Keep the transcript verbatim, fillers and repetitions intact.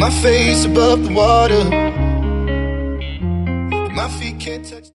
my face above the water. My feet can't touch